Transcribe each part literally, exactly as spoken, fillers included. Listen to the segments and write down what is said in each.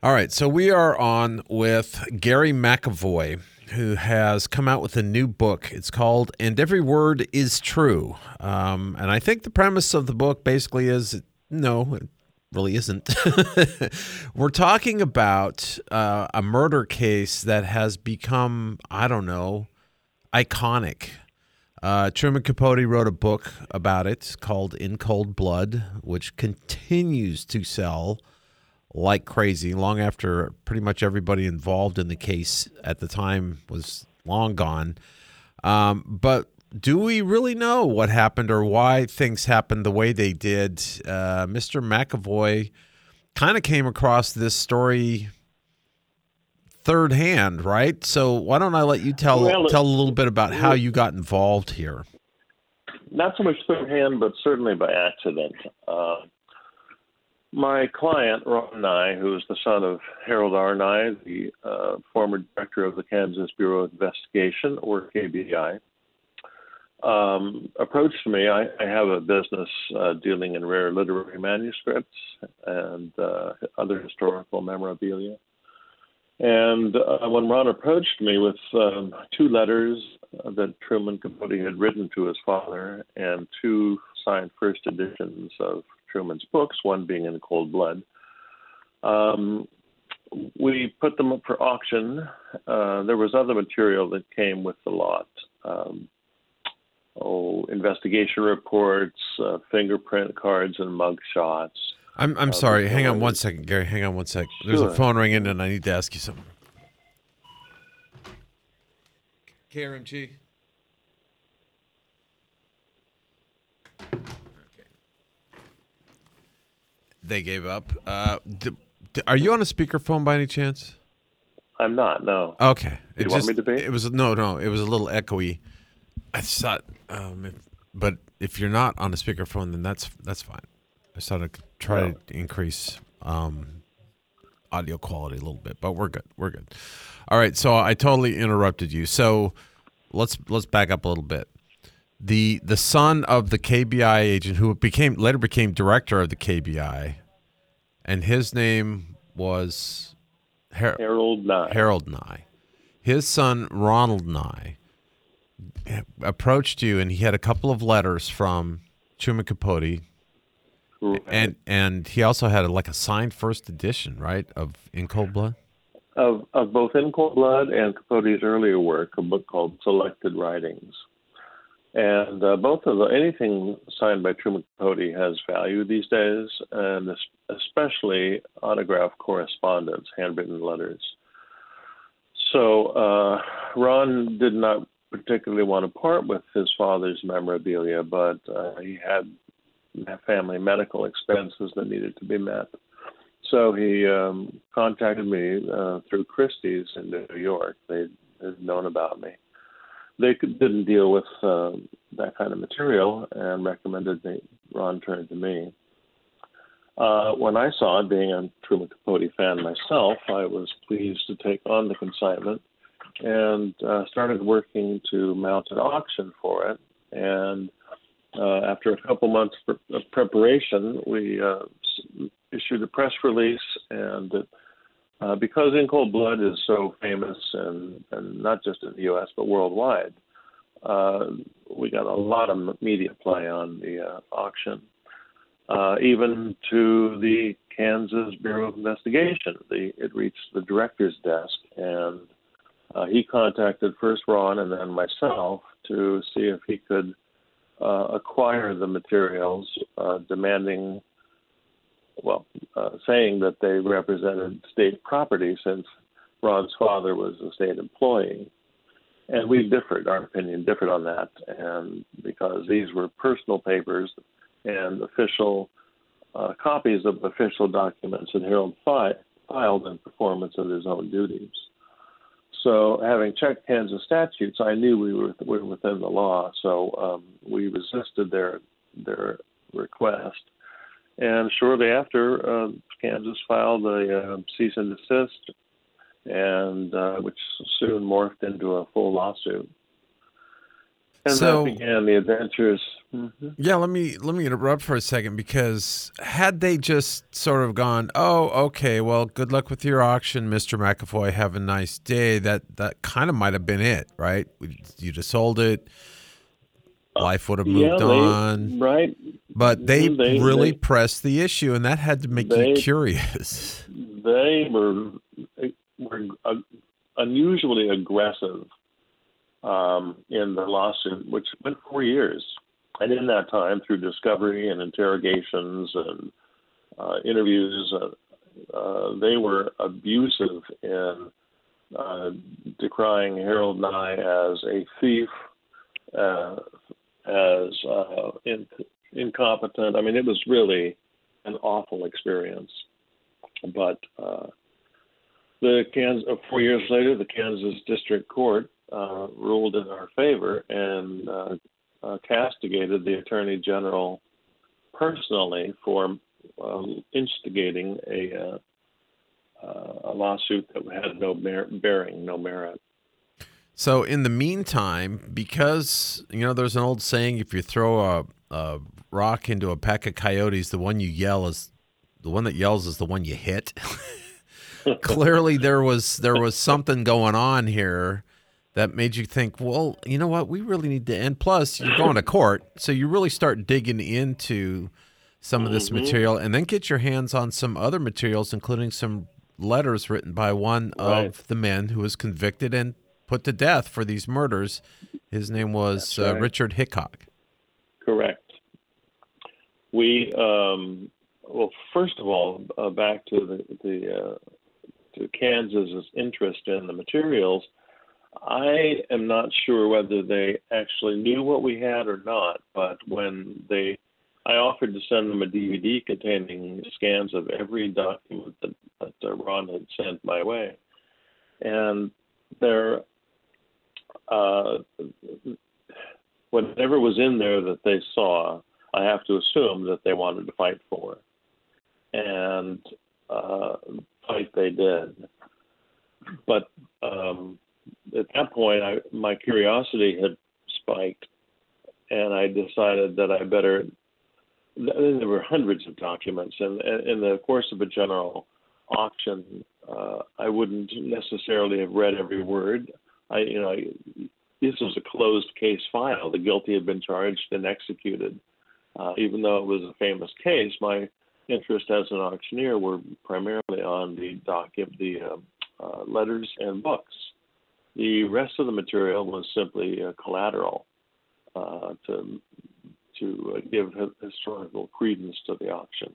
All right, so we are on with Gary McAvoy, who has come out with a new book. It's called And Every Word is True. Um, and I think the premise of the book basically is, no, it really isn't. We're talking about uh, a murder case that has become, I don't know, iconic. Uh, Truman Capote wrote a book about it called In Cold Blood, which continues to sell like crazy long after pretty much everybody involved in the case at the time was long gone. Um, but do we really know what happened or why things happened the way they did? Uh, Mister McAvoy kind of came across this story third hand, right? So why don't I let you tell Well, tell a little bit about how you got involved here? Not so much third hand, but certainly by accident. Uh, my client, Ron Nye, who is the son of Harold R. Nye, the uh, former director of the Kansas Bureau of Investigation, or K B I, um, approached me. I, I have a business uh, dealing in rare literary manuscripts and uh, other historical memorabilia. And uh, when Ron approached me with um, two letters that Truman Capote had written to his father and two signed first editions of Truman's books, one being In Cold Blood, um, we put them up for auction. Uh, there was other material that came with the lot. Um, oh, investigation reports, uh, fingerprint cards, and mug shots. I'm I'm Uh, sorry. Hang on one second, Gary. Hang on one second. There's Sure. a phone ringing, and I need to ask you something. K R M G. Okay. They gave up. Uh, d- d- are you on a speakerphone by any chance? I'm not, no. Okay. Do you want me to be? It was no, no. It was a little echoey. I thought, um, if, but if you're not on a speakerphone, then that's that's fine. I just thought I'd try No. to increase um, audio quality a little bit, but we're good. We're good. All right. So I totally interrupted you. So let's let's back up a little bit. The the son of the K B I agent who became later became director of the K B I, and his name was Har- Harold Nye. Harold Nye. His son Ronald Nye approached you, and he had a couple of letters from Truman Capote, Right. and and he also had a, like a signed first edition, right, of In Cold Blood. Of, of both In Cold Blood and Capote's earlier work, a book called Selected Writings. And uh, both of the, anything signed by Truman Capote has value these days, and especially autograph correspondence, handwritten letters. So uh, Ron did not particularly want to part with his father's memorabilia, but uh, he had family medical expenses that needed to be met. So he um, contacted me uh, through Christie's in New York. They had known about me. They could, didn't deal with uh, that kind of material and recommended that Ron turn to me. Uh, when I saw it, being a Truman Capote fan myself, I was pleased to take on the consignment and uh, started working to mount an auction for it. And uh, after a couple months of preparation, we uh, issued a press release, and uh, because In Cold Blood is so famous, and, and not just in the U S but worldwide, uh, we got a lot of media play on the uh, auction, uh, even to the Kansas Bureau of Investigation. The, it reached the director's desk, and uh, he contacted first Ron and then myself to see if he could uh, acquire the materials, uh, demanding well, uh, saying that they represented state property since Ron's father was a state employee. And we differed, our opinion differed on that, and because these were personal papers and official uh, copies of official documents that Harold fi- filed in performance of his own duties. So having checked Kansas statutes, I knew we were, we were within the law, so um, we resisted their their request. And shortly after, uh, Kansas filed a uh, cease and desist, and uh, which soon morphed into a full lawsuit. And So that began the adventures. Mm-hmm. yeah, let me let me interrupt for a second, because had they just sort of gone, oh, okay, well, good luck with your auction, Mister McAvoy, have a nice day, that that kind of might have been it, right? You just sold it, life would have Yeah, moved they on. right. But they Mhm, They really they pressed the issue, and that had to make you they curious. they were were uh, unusually aggressive um, in the lawsuit, which went four years. And in that time, through discovery and interrogations and uh, interviews, uh, uh, they were abusive in uh, decrying Harold Nye as a thief, uh, as uh, in, incompetent. I mean, it was really an awful experience. But uh, the Kansas, uh, four years later, the Kansas District Court uh, ruled in our favor and uh, uh, castigated the Attorney General personally for um, instigating a, uh, uh, a lawsuit that had no mer- bearing, no merit. So in the meantime, because, you know, there's an old saying, if you throw a, a rock into a pack of coyotes, the one you yell is the one that yells is the one you hit. Clearly there was there was something going on here that made you think, well, you know what, we really need to end. Plus, you're going to court, so you really start digging into some of this Mm-hmm. material, and then get your hands on some other materials, including some letters written by one Right. of the men who was convicted and put to death for these murders. His name was That's uh, right. Richard Hickok. Correct. We um, well, first of all, uh, back to the the uh, to Kansas's interest in the materials. I am not sure whether they actually knew what we had or not, but when they, I offered to send them a D V D containing scans of every document that, that uh, Ron had sent my way, and there, uh, whatever was in there that they saw, I have to assume that they wanted to fight for, and uh, fight they did, but. Um, At that point, I, my curiosity had spiked, and I decided that I better. There were hundreds of documents, and in the course of a general auction, uh, I wouldn't necessarily have read every word. I, you know, I, this was a closed case file. The guilty had been charged and executed. Uh, even though it was a famous case, my interest as an auctioneer were primarily on the document, the uh, uh, letters and books. The rest of the material was simply uh, collateral uh, to to uh, give historical credence to the auction.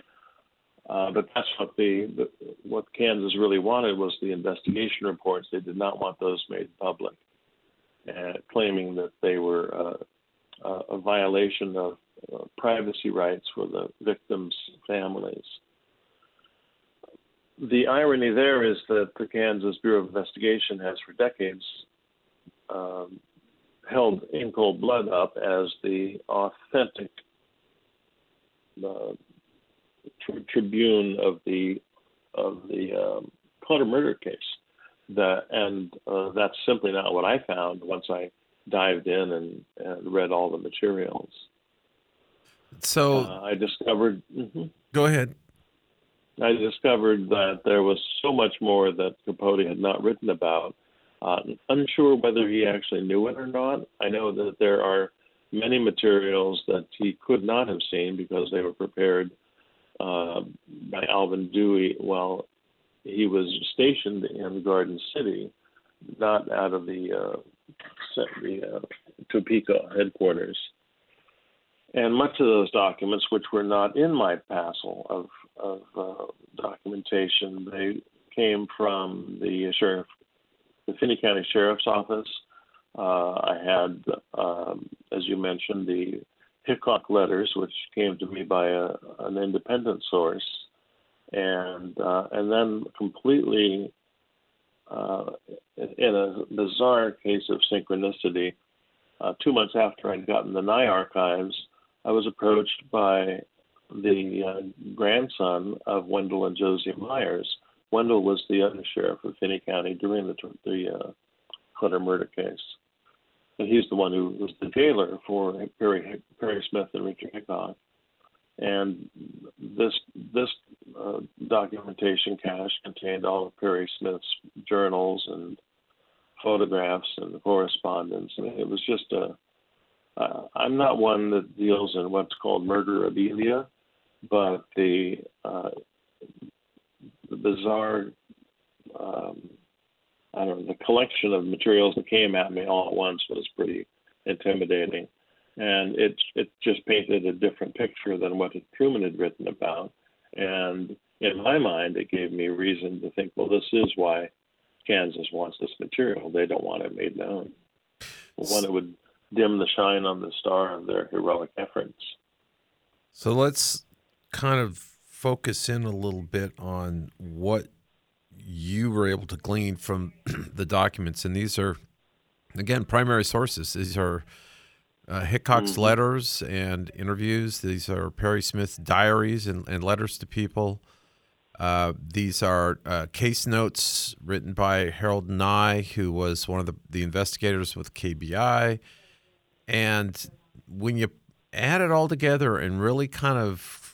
Uh, but that's what the, the what Kansas really wanted was the investigation reports. They did not want those made public, uh, claiming that they were uh, uh, a violation of uh, privacy rights for the victims' families. The irony there is that the Kansas Bureau of Investigation has for decades um, held In Cold Blood up as the authentic uh, tri- tribune of the of the um, Clutter murder case. That, and uh, that's simply not what I found once I dived in and, and read all the materials. So uh, I discovered. Mm-hmm. Go ahead. I discovered that there was so much more that Capote had not written about. Uh, unsure whether he actually knew it or not. I know that there are many materials that he could not have seen because they were prepared uh, by Alvin Dewey while he was stationed in Garden City, not out of the, uh, the uh, Topeka headquarters. And much of those documents, which were not in my passel of, of uh, documentation, they came from the sheriff, the Finney County Sheriff's Office. Uh, I had, um, as you mentioned, the Hickok letters, which came to me by a, an independent source, and uh, and then completely, uh, in a bizarre case of synchronicity, uh, two months after I'd gotten the Nye archives, I was approached by the uh, grandson of Wendell and Josie Myers. Wendell was the undersheriff of Finney County during the, the uh, Clutter murder case. and he's the one who was the jailer for Perry, Perry Smith and Richard Hickok. And this this uh, documentation cache contained all of Perry Smith's journals and photographs and correspondence. I mean, it was just a. Uh, I'm not one that deals in what's called murderabilia, but the, uh, the bizarre, um, I don't know, the collection of materials that came at me all at once was pretty intimidating. And it it just painted a different picture than what Truman had written about. And in my mind, it gave me reason to think, well, this is why Kansas wants this material. They don't want it made known. One, it would dim the shine on the star of their heroic efforts. So let's kind of focus in a little bit on what you were able to glean from the documents. And these are, again, primary sources. These are Uh, Hickok's mm-hmm. letters and interviews. These are Perry Smith's diaries and, and letters to people. Uh, these are uh, case notes written by Harold Nye, who was one of the, the investigators with K B I. And when you add it all together and really kind of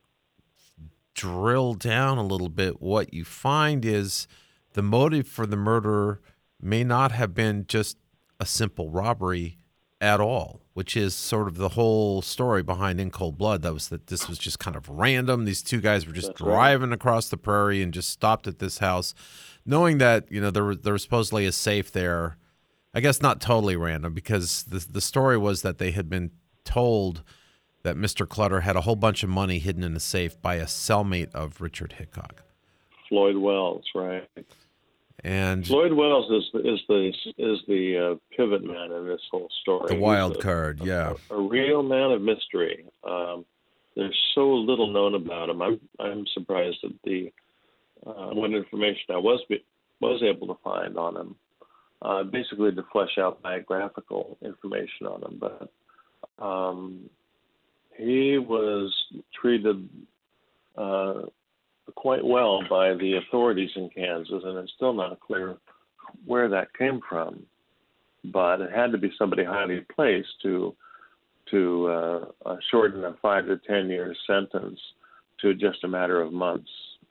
drill down a little bit, what you find is the motive for the murder may not have been just a simple robbery at all, which is sort of the whole story behind In Cold Blood. That was that this was just kind of random. These two guys were just That's driving right. across the prairie and just stopped at this house, knowing that, you know, there was, there was supposedly a safe there. I guess not totally random, because the the story was that they had been told that Mister Clutter had a whole bunch of money hidden in a safe by a cellmate of Richard Hickok. Floyd Wells, right. And Floyd Wells is the, is the is the uh, pivot man in this whole story. The wild a, card, yeah. A, a real man of mystery. Um, there's so little known about him. I'm I'm surprised at the uh, what information I was was able to find on him. Uh, basically, to flesh out biographical information on him, but um, he was treated Uh, quite well by the authorities in Kansas, and it's still not clear where that came from. But it had to be somebody highly placed to to uh, uh, shorten a five to ten year sentence to just a matter of months.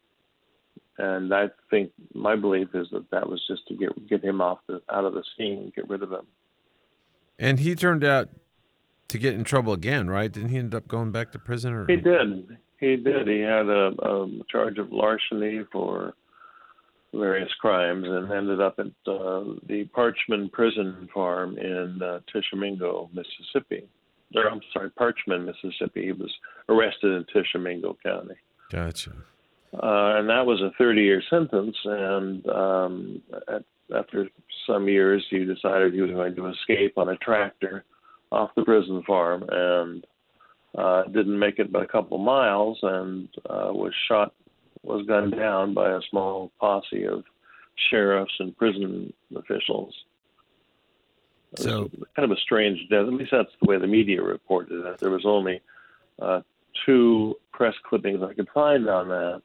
And I think my belief is that that was just to get get him off the out of the scene, get rid of him. And he turned out to get in trouble again, right? Didn't he end up going back to prison? Or? He did. He did. He had a, a charge of larceny for various crimes and ended up at uh, the Parchman Prison Farm in uh, Tishomingo, Mississippi. Or, I'm sorry, Parchman, Mississippi. He was arrested in Tishomingo County. Gotcha. Uh, and that was a thirty-year sentence. And um, at, after some years, he decided he was going to escape on a tractor off the prison farm, and Uh, didn't make it but a couple miles, and uh, was shot, was gunned down by a small posse of sheriffs and prison officials. So, kind of a strange death. At least that's the way the media reported it. There was only uh, two press clippings I could find on that,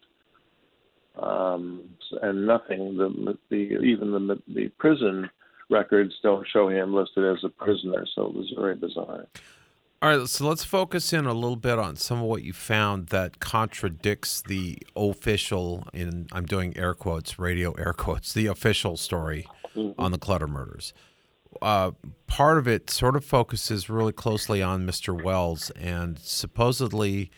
um, and nothing. The, the even the the prison records don't show him listed as a prisoner, so it was very bizarre. All right, so let's focus in a little bit on some of what you found that contradicts the official, in I'm doing air quotes, radio air quotes, the official story mm-hmm. on the Clutter murders. Uh, part of it sort of focuses really closely on Mister Wells, and supposedly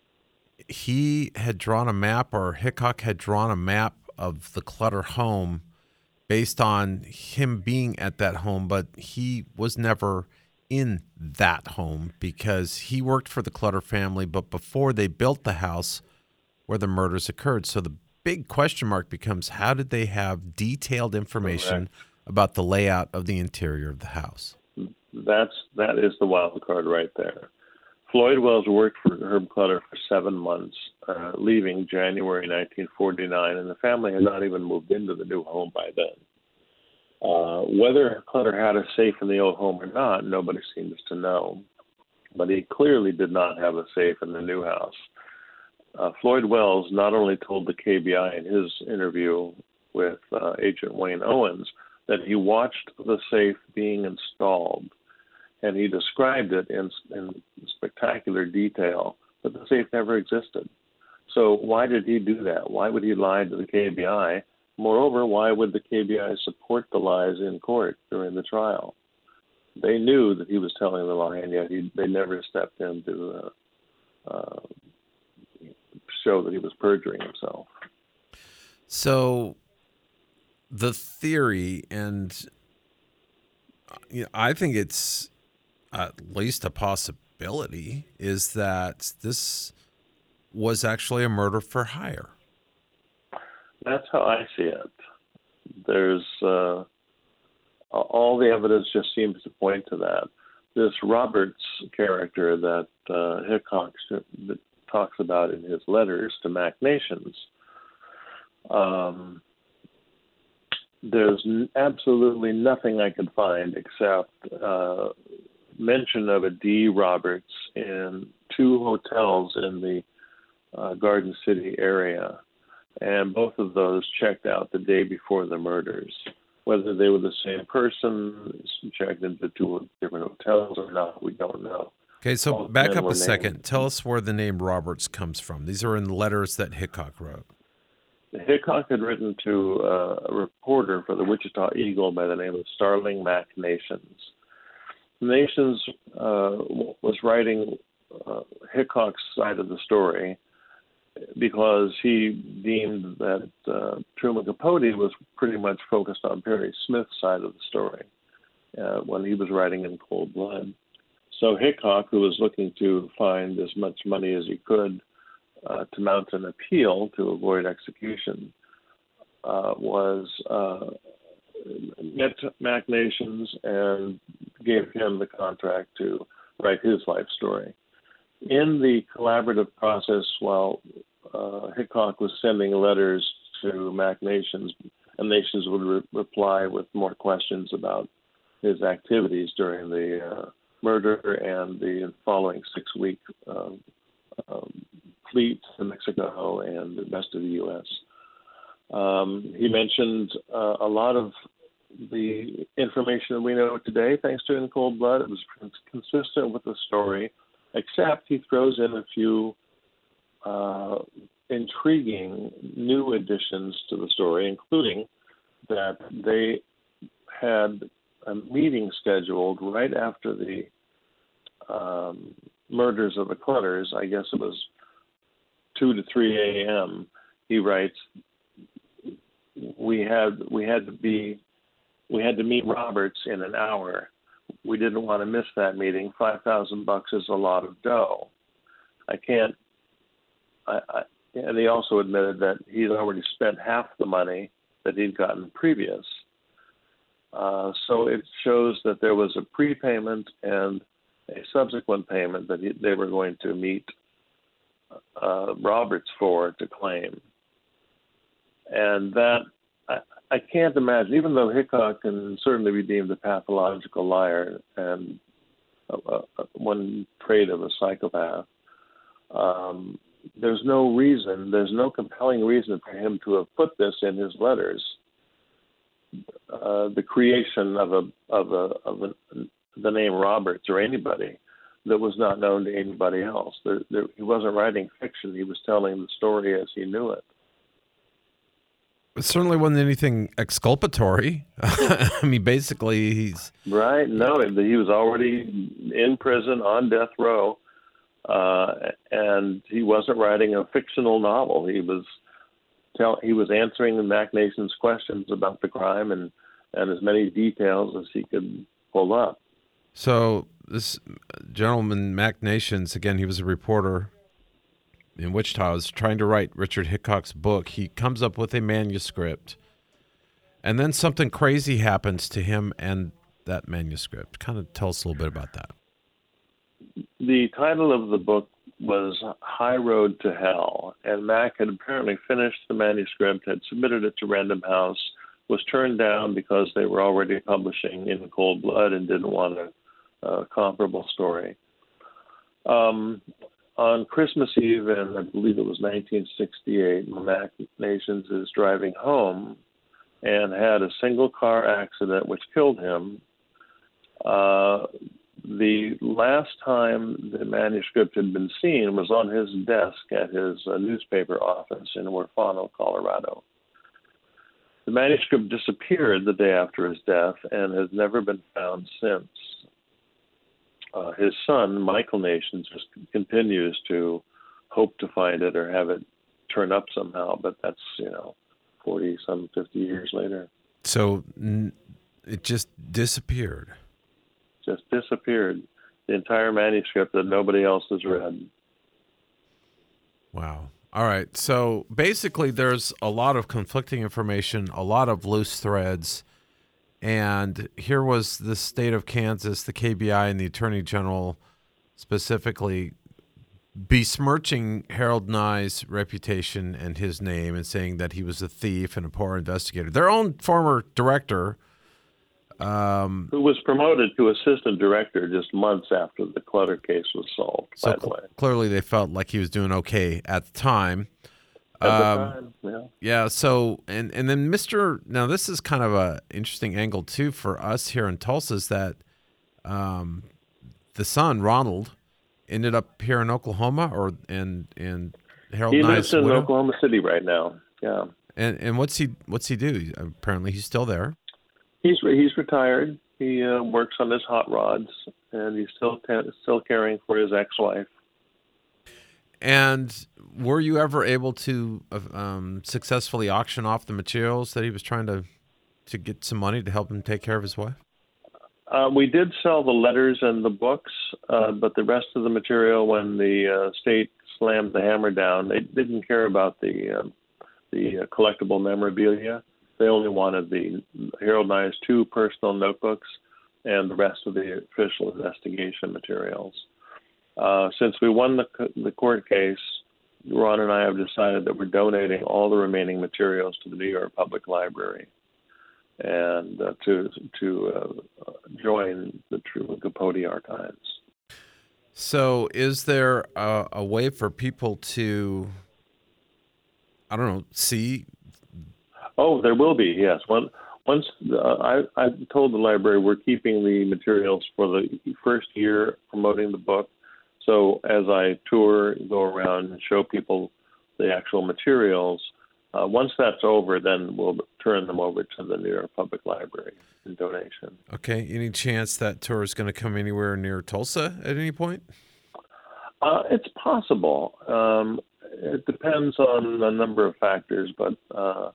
he had drawn a map, or Hickok had drawn a map of the Clutter home based on him being at that home, but he was never in that home because he worked for the Clutter family, but before they built the house where the murders occurred. So the big question mark becomes, how did they have detailed information Correct. About the layout of the interior of the house? That's, that is the wild card right there. Floyd Wells worked for Herb Clutter for seven months, uh, leaving January nineteen forty-nine, and the family had not even moved into the new home by then. Uh, whether Clutter had a safe in the old home or not, nobody seems to know. But he clearly did not have a safe in the new house. Uh, Floyd Wells not only told the K B I in his interview with uh, Agent Wayne Owens, that he watched the safe being installed, and he described it in, in spectacular detail, but the safe never existed. So why did he do that? Why would he lie to the K B I? Moreover, why would the K B I support the lies in court during the trial? They knew that he was telling the lie, and yet he, they never stepped in to uh, uh, show that he was perjuring himself. So the theory, and you know, I think it's at least a possibility, is that this was actually a murder for hire. That's how I see it. There's uh, all the evidence just seems to point to that. This Roberts character that uh, Hickok talks about in his letters to Mac Nations, um, there's absolutely nothing I could find except uh, mention of a D. Roberts in two hotels in the uh, Garden City area. And both of those checked out the day before the murders. Whether they were the same person, checked into two different hotels or not, we don't know. Okay, so Both back men up were a second. named. Tell us where the name Roberts comes from. These are in letters that Hickok wrote. Hickok had written to uh, a reporter for the Wichita Eagle by the name of Starling Mac Nations. Nations uh, was writing uh, Hickok's side of the story because he deemed that uh, Truman Capote was pretty much focused on Perry Smith's side of the story uh, when he was writing in Cold Blood. So Hickok, who was looking to find as much money as he could uh, to mount an appeal to avoid execution, uh, was uh, met Mac Nations and gave him the contract to write his life story. In the collaborative process, while uh, Hickok was sending letters to Mac Nations, and Nations would re- reply with more questions about his activities during the uh, murder and the following six-week um, um, fleet to Mexico and the rest of the U S. Um, he mentioned uh, a lot of the information that we know today, thanks to In Cold Blood. It was consistent with the story, except he throws in a few uh, intriguing new additions to the story, including that they had a meeting scheduled right after the um, murders of the Clutters. I guess it was two to three a.m. He writes, we had we had to be we had to meet Roberts in an hour. We didn't want to miss that meeting. Five thousand bucks is a lot of dough. I can't. I, I, and he also admitted that he'd already spent half the money that he'd gotten previous. Uh, so it shows that there was a prepayment and a subsequent payment that he, they were going to meet uh, Roberts for to claim. And that, I, I can't imagine, even though Hickok can certainly be deemed a pathological liar and uh, uh, one trait of a psychopath, um, there's no reason, there's no compelling reason for him to have put this in his letters. Uh, the creation of a of a of a, the name Roberts or anybody that was not known to anybody else. There, there, he wasn't writing fiction; he was telling the story as he knew it. It certainly wasn't anything exculpatory. I mean, basically, he's right. No, he was already in prison on death row, uh, and he wasn't writing a fictional novel. He was. Tell, he was answering the Mac Nations questions about the crime and, and as many details as he could pull up. So this gentleman, Mac Nations, again, he was a reporter in Wichita, was trying to write Richard Hickok's book. He comes up with a manuscript, and then something crazy happens to him and that manuscript. Kind of tell us a little bit about that. The title of the book was High Road to Hell, and Mac had apparently finished the manuscript, had submitted it to Random House, was turned down because they were already publishing In Cold Blood and didn't want a, a comparable story. Um, on Christmas Eve, and I believe it was nineteen sixty-eight, Mac Nations is driving home and had a single car accident which killed him. Uh, the last time the manuscript had been seen was on his desk at his uh, newspaper office in Huerfano, Colorado. The manuscript disappeared the day after his death and has never been found since. Uh, his son, Michael Nations, just continues to hope to find it or have it turn up somehow, but that's, you know, forty, some fifty years later. So n- it just disappeared. Just disappeared. The entire manuscript that nobody else has read. Wow. All right. So basically, there's a lot of conflicting information, a lot of loose threads. And here was the state of Kansas, the K B I, and the Attorney General specifically besmirching Harold Nye's reputation and his name and saying that he was a thief and a poor investigator. Their own former director, um, who was promoted to assistant director just months after the Clutter case was solved, so by the way. Clearly they felt like he was doing okay at the time. At the um, time, yeah. Yeah, so, and, and then Mister Now, this is kind of a interesting angle, too, for us here in Tulsa, is that um, the son, Ronald, ended up here in Oklahoma, or in, in Harold He Nye's lives in widow? Oklahoma City right now, yeah. And and what's he what's he do? Apparently he's still there. He's he's retired. He uh, works on his hot rods, and he's still t- still caring for his ex-wife. And were you ever able to um, successfully auction off the materials that he was trying to to get some money to help him take care of his wife? Uh, we did sell the letters and the books, uh, but the rest of the material, when the uh, state slammed the hammer down, they didn't care about the uh, the uh, collectible memorabilia. They only wanted the Harold Nye's two personal notebooks and the rest of the official investigation materials. Uh, since we won the, the court case, Ron and I have decided that we're donating all the remaining materials to the New York Public Library and uh, to to uh, join the Truman Capote archives. So is there a, a way for people to, I don't know, see? Oh, there will be, yes. One, once uh, I, I told the library we're keeping the materials for the first year promoting the book. So as I tour, go around and show people the actual materials, uh, once that's over, then we'll turn them over to the New York Public Library in donation. Okay. Any chance that tour is going to come anywhere near Tulsa at any point? Uh, it's possible. Um, it depends on a number of factors, but uh,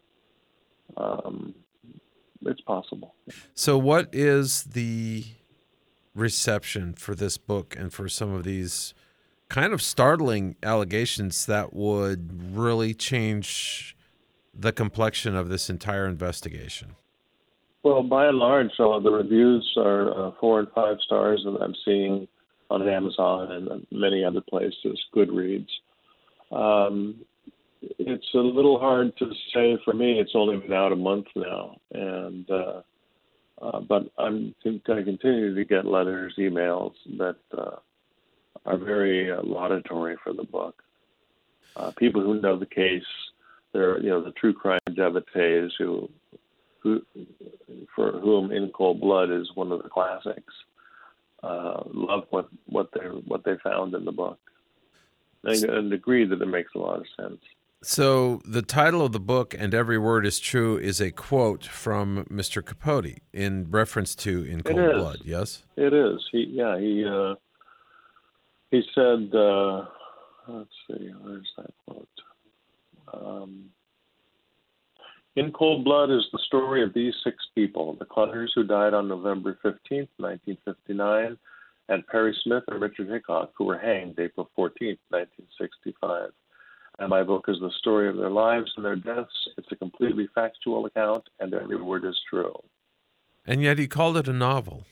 um, it's possible. So what is the reception for this book and for some of these kind of startling allegations that would really change the complexion of this entire investigation? Well, by and large, so the reviews are uh, four and five stars that I'm seeing on Amazon and many other places, Goodreads. Um, it's a little hard to say for me. It's only been out a month now, and uh, uh, but I'm going to continue to get letters, emails that uh, are very uh, laudatory for the book. Uh, people who know the case, they're you know the true crime devotees who, who for whom In Cold Blood is one of the classics. Uh, love what what they what they found in the book, and, and agree that it makes a lot of sense. So the title of the book, "And Every Word Is True," is a quote from Mister Capote in reference to In Cold Blood. Yes, it is. He yeah he uh, he said. Uh, let's see, where's that quote? Um, In Cold Blood is the story of these six people, the Clutters who died on November fifteenth, nineteen fifty-nine, and Perry Smith and Richard Hickok, who were hanged April fourteenth, nineteen sixty-five. And my book is the story of their lives and their deaths. It's a completely factual account, and every word is true. And yet he called it a novel.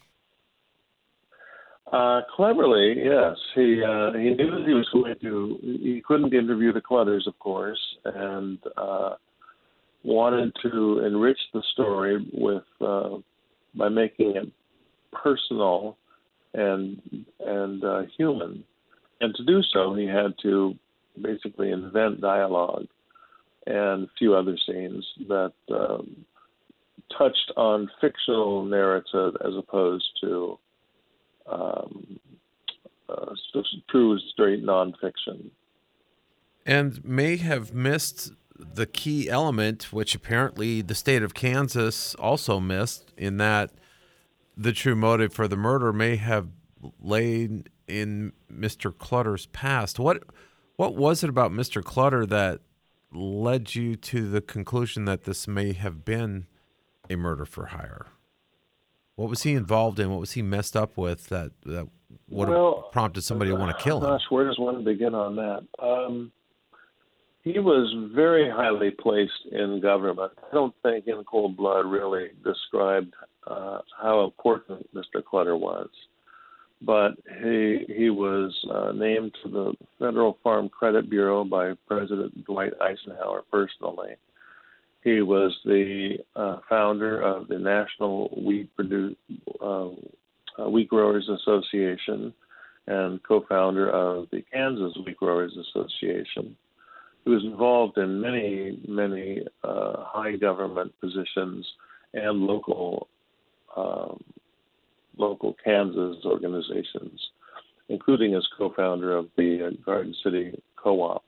Uh, cleverly, yes. He uh, he knew that he was going to, he couldn't interview the Clutters, of course, and uh, wanted to enrich the story with uh, by making it personal and and uh, human. And to do so, he had to basically invent dialogue and a few other scenes that um, touched on fictional narrative as opposed to um, uh, true, straight nonfiction. And may have missed the key element, which apparently the state of Kansas also missed, in that the true motive for the murder may have lain in Mister Clutter's past. What what was it about Mister Clutter that led you to the conclusion that this may have been a murder for hire? What was he involved in? What was he messed up with that, that would well, have prompted somebody to want to kill him? Gosh, where does one begin on that? Um, he was very highly placed in government. I don't think In Cold Blood really described uh, how important Mister Clutter was. But he he was uh, named to the Federal Farm Credit Bureau by President Dwight Eisenhower personally. He was the uh, founder of the National Wheat Produ- uh, uh, Wheat Growers Association and co-founder of the Kansas Wheat Growers Association. He was involved in many, many uh, high government positions and local um, local Kansas organizations, including as co-founder of the uh, Garden City Co-op.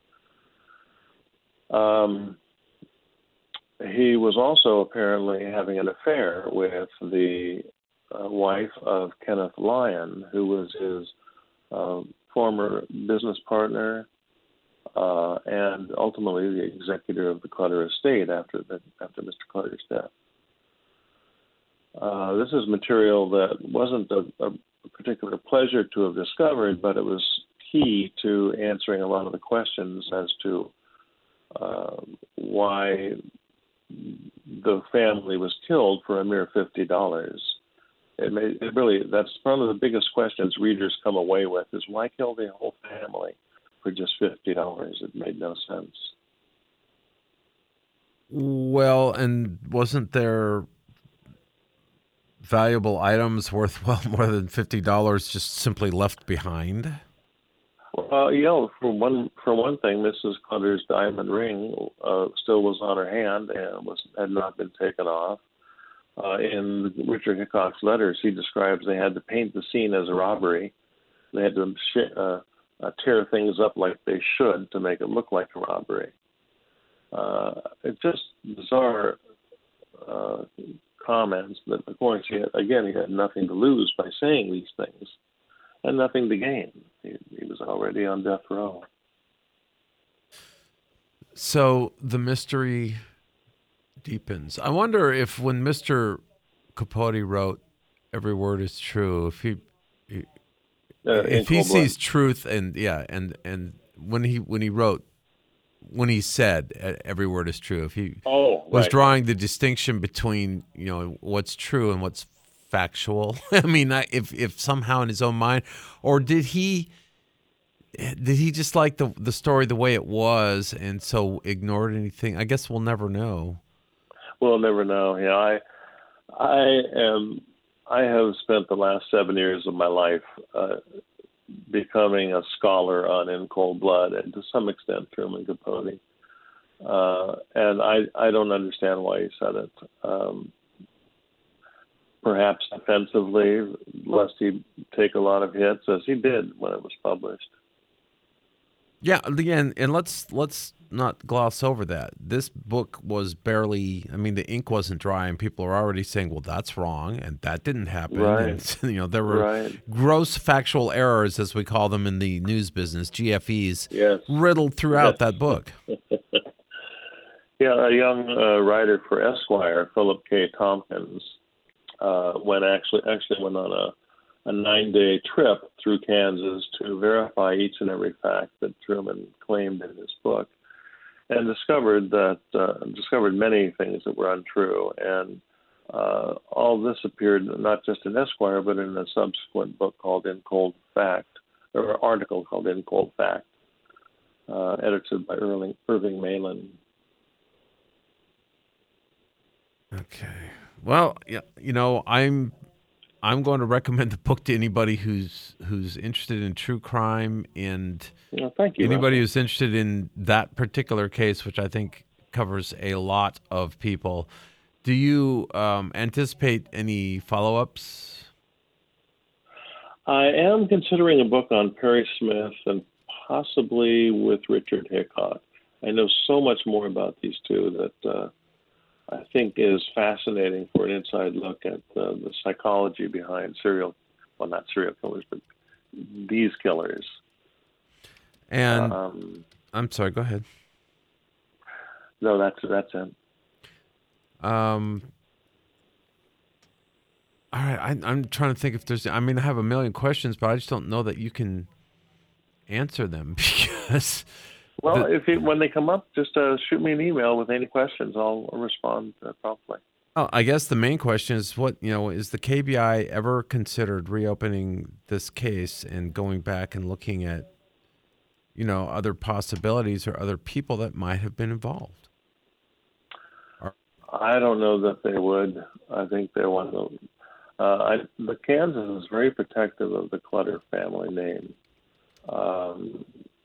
Um, he was also apparently having an affair with the uh, wife of Kenneth Lyon, who was his uh, former business partner uh, and ultimately the executor of the Clutter estate after the, after Mister Clutter's death. Uh, this is material that wasn't a, a particular pleasure to have discovered, but it was key to answering a lot of the questions as to uh, why the family was killed for a mere fifty dollars. It, made, it really, that's one of the biggest questions readers come away with, is why kill the whole family for just fifty dollars? It made no sense. Well, and wasn't there valuable items worth well more than fifty dollars just simply left behind? Well, you know, for one for one thing, Missus Clutter's diamond ring uh, still was on her hand and was had not been taken off. Uh, in Richard Hickok's letters, he describes they had to paint the scene as a robbery. They had to sh- uh, uh, tear things up like they should to make it look like a robbery. Uh, it's just bizarre uh, comments that, of course, he had, again, he had nothing to lose by saying these things and nothing to gain. He, he was already on death row. So the mystery deepens. I wonder if when Mister Capote wrote "Every Word Is True," if he, he uh, if he sees truth, and yeah, and and when he when he wrote when he said "Every word is true," if he oh, was right. drawing the distinction between, you know, what's true and what's factual. I mean, if if somehow in his own mind, or did he did he just like the the story the way it was and so ignored anything? I guess we'll never know. We'll never know. Yeah, I I am I have spent the last seven years of my life uh, becoming a scholar on In Cold Blood and to some extent Truman Capote. Uh, and I, I don't understand why he said it. Um, perhaps defensively, lest he take a lot of hits, as he did when it was published. Yeah, again, and let's let's not gloss over that. This book was barely, I mean, the ink wasn't dry, and people are already saying, well, that's wrong, and that didn't happen. Right. And, you know, there were right. gross factual errors, as we call them in the news business, G F Es, yes. riddled throughout yes. that book. Yeah, a young uh, writer for Esquire, Philip K. Tompkins, uh, went actually actually went on a a nine-day trip through Kansas to verify each and every fact that Truman claimed in his book, and discovered that uh, discovered many things that were untrue. And uh, all this appeared not just in Esquire, but in a subsequent book called In Cold Fact, or an article called In Cold Fact, uh, edited by Irving, Irving Malin. Okay. Well, yeah, you know, I'm I'm going to recommend the book to anybody who's who's interested in true crime and well, thank you, anybody Russell. who's interested in that particular case, which I think covers a lot of people. Do you um, anticipate any follow-ups? I am considering a book on Perry Smith and possibly with Richard Hickok. I know so much more about these two that uh, I think is fascinating for an inside look at uh, the psychology behind serial, well, not serial killers, but these killers. And um, I'm sorry, go ahead. No, that's that's it. Um. All right, I, I'm trying to think if there's. I mean, I have a million questions, but I just don't know that you can answer them because. Well, the, if it, when they come up, just uh, shoot me an email with any questions. I'll respond uh, promptly. Oh, I guess the main question is what you know is the K B I ever considered reopening this case and going back and looking at, you know, other possibilities or other people that might have been involved? Or, I don't know that they would. I think they want to. Uh, I, the Kansas is very protective of the Clutter family name. Um,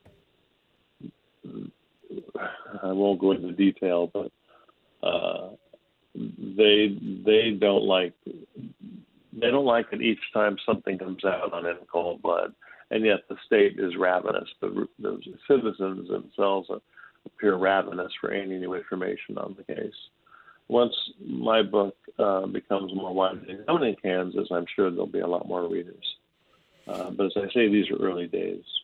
I won't go into detail, but uh, they they don't like they don't like it each time something comes out on In Cold Blood, and yet the state is ravenous. The, the citizens themselves appear ravenous for any new information on the case. Once my book uh, becomes more widely known in Kansas, I'm sure there'll be a lot more readers. Uh, but as I say, these are early days.